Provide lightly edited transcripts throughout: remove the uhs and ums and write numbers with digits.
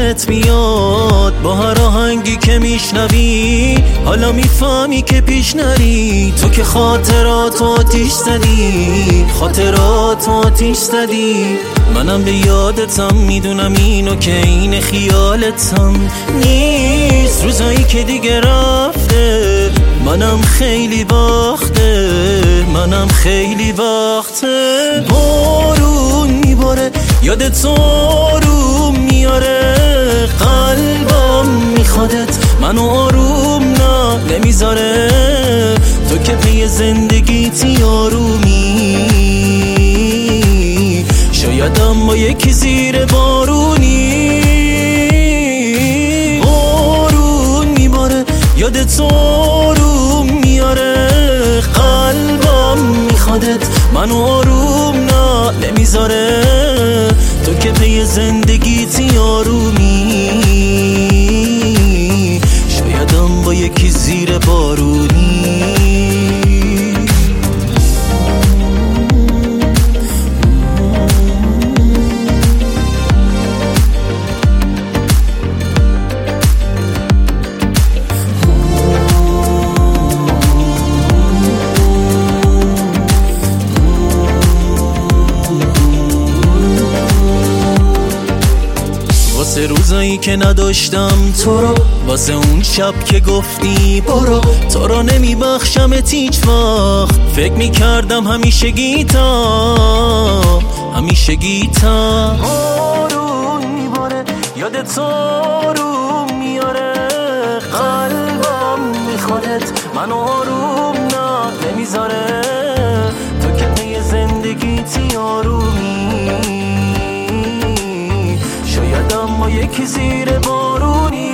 نظرت میاد، با هر آهنگی که میشنوی حالا میفهمی که پیش نری. تو که خاطرات آتیش زدی، خاطرات آتیش زدی. منم به یادتم، میدونم اینو که این خیالتم نیست. روزایی که دیگه رفته، منم خیلی وقته، منم خیلی وقته. بارون میباره یادت آروم میاره، قلبم میخوادت منو آروم نمیذاره. تو که پی زندگیتی آرومی، شایدم با یکی زیر بارونی. بارون میباره یادت آروم میاره، قلبم میخوادت منو آروم نمیذاره. تو که پی زندگیتی آرومی، شایدم با یکی زیر بارونی. واسه روزایی که نداشتم تو رو، واسه اون شب که گفتی برو، تو رو نمیبخشمت هیچ وقت. فکر میکردم همیشه گیتم، همیشه گیتم. آروم میباره یادت آروم میاره، قلبم میخوادت منو آروم نمیذاره. تو که پی زندگیتی آرومی، شایدم با یکی زیر بارونی.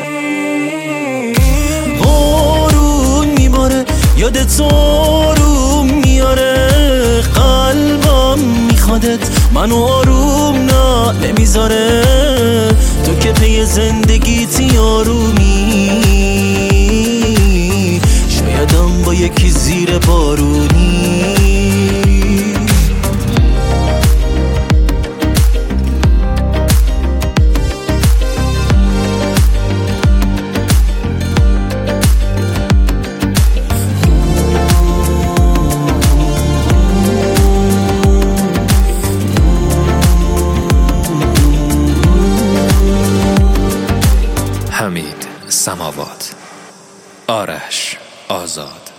بارون میباره یادت آروم میاره، قلبم میخوادت منو آروم نمیذاره. تو که پی زندگیتی آرومی، شایدم با یکی زیر بارونی. حمید سماوات، آرش آزاد.